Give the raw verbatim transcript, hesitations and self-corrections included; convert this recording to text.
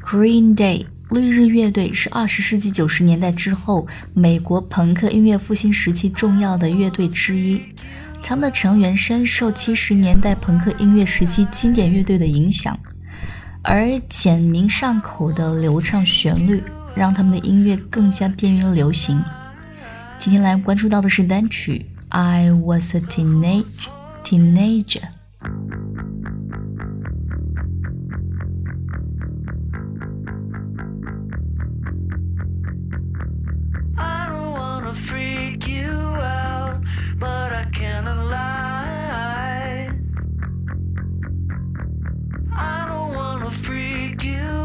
Green Day 绿日乐队是二十世纪九十年代之后美国朋克音乐复兴时期重要的乐队之一，他们的成员深受七十年代朋克音乐时期经典乐队的影响，而简明上口的流畅旋律让他们的音乐更加便于流行。今天来关注到的是单曲 I was a teenage teenager。 freak you